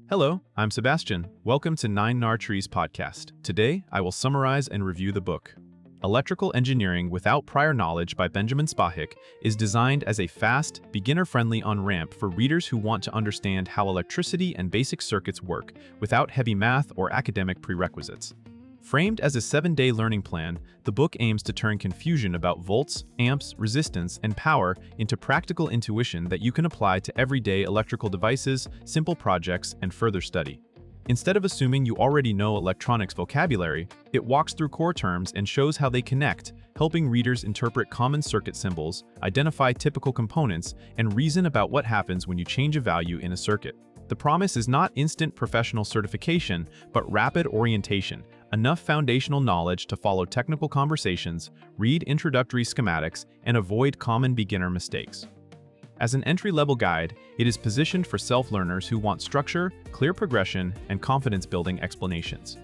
Hello, I'm Sebastian. Welcome to 9 Trees podcast. Today, I will summarize and review the book. Electrical Engineering Without Prior Knowledge by Benjamin Spahik is designed as a fast, beginner-friendly on-ramp for readers who want to understand how electricity and basic circuits work without heavy math or academic prerequisites. Framed as a 7-day learning plan, the book aims to turn confusion about volts, amps, resistance, and power into practical intuition that you can apply to everyday electrical devices, simple projects, and further study. Instead of assuming you already know electronics vocabulary, it walks through core terms and shows how they connect, helping readers interpret common circuit symbols, identify typical components, and reason about what happens when you change a value in a circuit. The promise is not instant professional certification, but rapid orientation, enough foundational knowledge to follow technical conversations, read introductory schematics, and avoid common beginner mistakes. As an entry-level guide, it is positioned for self-learners who want structure, clear progression, and confidence-building explanations.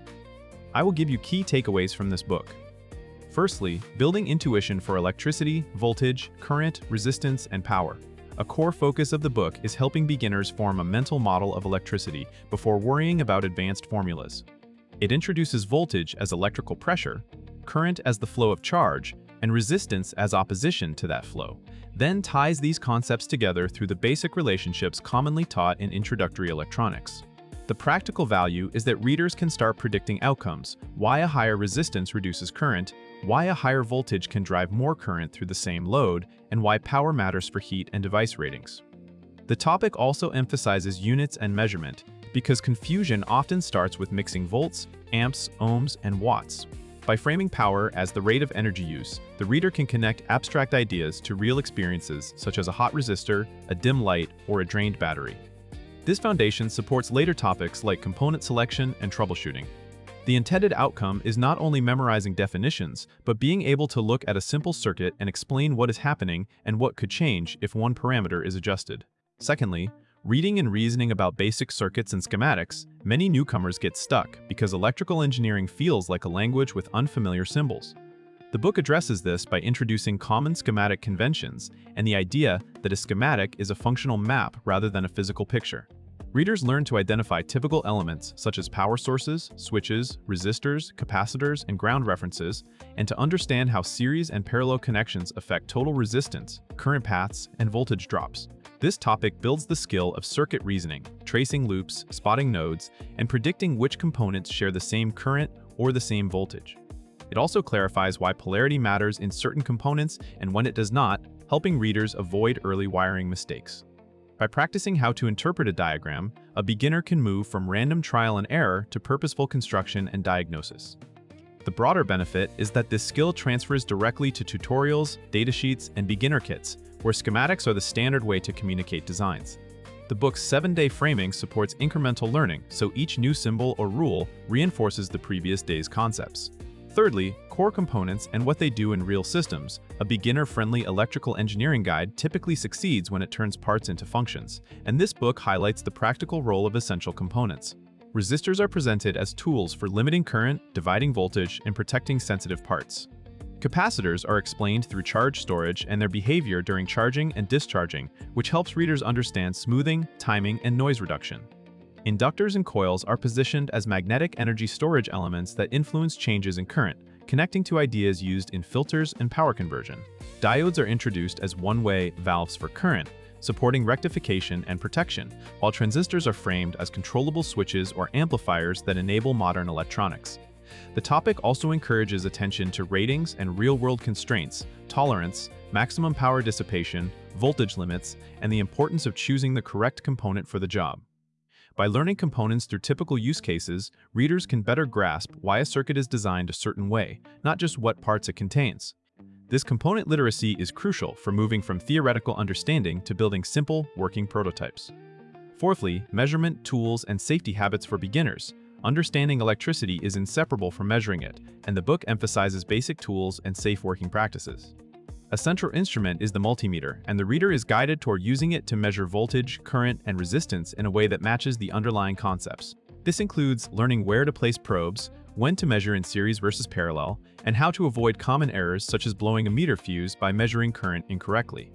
I will give you key takeaways from this book. Firstly, building intuition for electricity, voltage, current, resistance, and power. A core focus of the book is helping beginners form a mental model of electricity before worrying about advanced formulas. It introduces voltage as electrical pressure, current as the flow of charge, and resistance as opposition to that flow, then ties these concepts together through the basic relationships commonly taught in introductory electronics. The practical value is that readers can start predicting outcomes, why a higher resistance reduces current, why a higher voltage can drive more current through the same load, and why power matters for heat and device ratings. The topic also emphasizes units and measurement, because confusion often starts with mixing volts, amps, ohms, and watts. By framing power as the rate of energy use, the reader can connect abstract ideas to real experiences such as a hot resistor, a dim light, or a drained battery. This foundation supports later topics like component selection and troubleshooting. The intended outcome is not only memorizing definitions, but being able to look at a simple circuit and explain what is happening and what could change if one parameter is adjusted. Secondly, reading and reasoning about basic circuits and schematics, many newcomers get stuck because electrical engineering feels like a language with unfamiliar symbols. The book addresses this by introducing common schematic conventions and the idea that a schematic is a functional map rather than a physical picture. Readers learn to identify typical elements such as power sources, switches, resistors, capacitors, and ground references, and to understand how series and parallel connections affect total resistance, current paths, and voltage drops. This topic builds the skill of circuit reasoning, tracing loops, spotting nodes, and predicting which components share the same current or the same voltage. It also clarifies why polarity matters in certain components and when it does not, helping readers avoid early wiring mistakes. By practicing how to interpret a diagram, a beginner can move from random trial and error to purposeful construction and diagnosis. The broader benefit is that this skill transfers directly to tutorials, datasheets, and beginner kits, where schematics are the standard way to communicate designs. The book's 7-day framing supports incremental learning, so each new symbol or rule reinforces the previous day's concepts. Thirdly, core components and what they do in real systems. A beginner-friendly electrical engineering guide typically succeeds when it turns parts into functions, and this book highlights the practical role of essential components. Resistors are presented as tools for limiting current, dividing voltage, and protecting sensitive parts. Capacitors are explained through charge storage and their behavior during charging and discharging, which helps readers understand smoothing, timing, and noise reduction. Inductors and coils are positioned as magnetic energy storage elements that influence changes in current, connecting to ideas used in filters and power conversion. Diodes are introduced as one-way valves for current, supporting rectification and protection, while transistors are framed as controllable switches or amplifiers that enable modern electronics. The topic also encourages attention to ratings and real-world constraints, tolerance, maximum power dissipation, voltage limits, and the importance of choosing the correct component for the job. By learning components through typical use cases, readers can better grasp why a circuit is designed a certain way, not just what parts it contains. This component literacy is crucial for moving from theoretical understanding to building simple, working prototypes. Fourthly, measurement, tools, and safety habits for beginners. Understanding electricity is inseparable from measuring it, and the book emphasizes basic tools and safe working practices. A central instrument is the multimeter, and the reader is guided toward using it to measure voltage, current, and resistance in a way that matches the underlying concepts. This includes learning where to place probes, when to measure in series versus parallel, and how to avoid common errors such as blowing a meter fuse by measuring current incorrectly.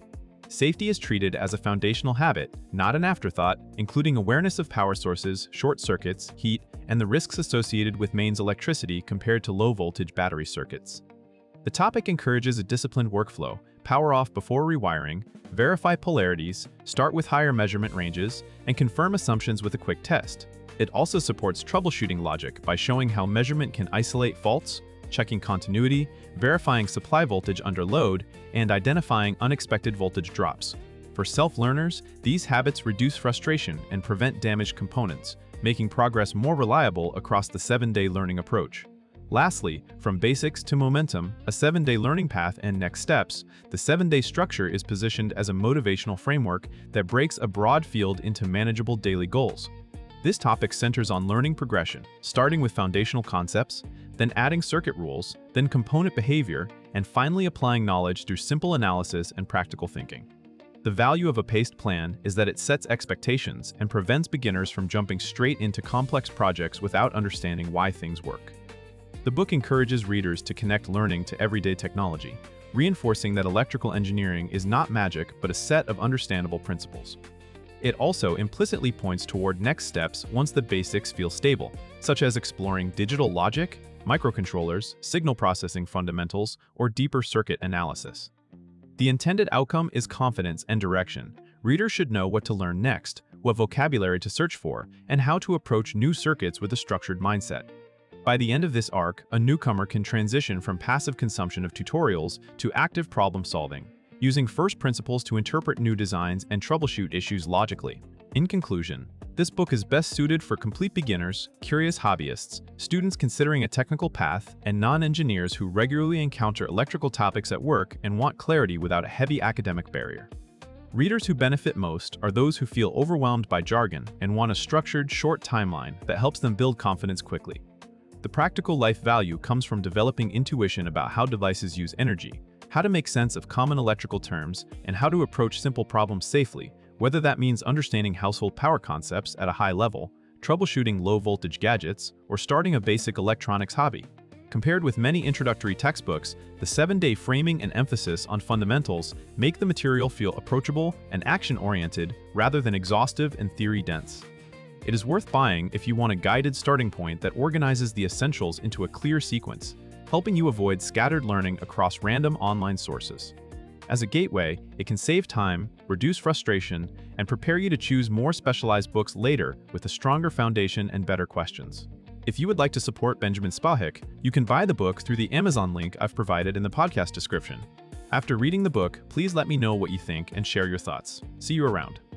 Safety is treated as a foundational habit, not an afterthought, including awareness of power sources, short circuits, heat, and the risks associated with mains electricity compared to low-voltage battery circuits. The topic encourages a disciplined workflow: power off before rewiring, verify polarities, start with higher measurement ranges, and confirm assumptions with a quick test. It also supports troubleshooting logic by showing how measurement can isolate faults, checking continuity, verifying supply voltage under load, and identifying unexpected voltage drops. For self-learners, these habits reduce frustration and prevent damaged components, making progress more reliable across the 7-day learning approach. Lastly, from basics to momentum, a 7-day learning path and next steps, the 7-day structure is positioned as a motivational framework that breaks a broad field into manageable daily goals. This topic centers on learning progression, starting with foundational concepts, then adding circuit rules, then component behavior, and finally applying knowledge through simple analysis and practical thinking. The value of a paced plan is that it sets expectations and prevents beginners from jumping straight into complex projects without understanding why things work. The book encourages readers to connect learning to everyday technology, reinforcing that electrical engineering is not magic but a set of understandable principles. It also implicitly points toward next steps once the basics feel stable, such as exploring digital logic, microcontrollers, signal processing fundamentals, or deeper circuit analysis. The intended outcome is confidence and direction. Readers should know what to learn next, what vocabulary to search for, and how to approach new circuits with a structured mindset. By the end of this arc, a newcomer can transition from passive consumption of tutorials to active problem solving, using first principles to interpret new designs and troubleshoot issues logically. In conclusion, this book is best suited for complete beginners, curious hobbyists, students considering a technical path, and non-engineers who regularly encounter electrical topics at work and want clarity without a heavy academic barrier. Readers who benefit most are those who feel overwhelmed by jargon and want a structured, short timeline that helps them build confidence quickly. The practical life value comes from developing intuition about how devices use energy, how to make sense of common electrical terms, and how to approach simple problems safely, whether that means understanding household power concepts at a high level, troubleshooting low-voltage gadgets, or starting a basic electronics hobby. Compared with many introductory textbooks, the 7-day framing and emphasis on fundamentals make the material feel approachable and action-oriented rather than exhaustive and theory-dense. It is worth buying if you want a guided starting point that organizes the essentials into a clear sequence, helping you avoid scattered learning across random online sources. As a gateway, it can save time, reduce frustration, and prepare you to choose more specialized books later with a stronger foundation and better questions. If you would like to support Benjamin Spahik, you can buy the book through the Amazon link I've provided in the podcast description. After reading the book, please let me know what you think and share your thoughts. See you around.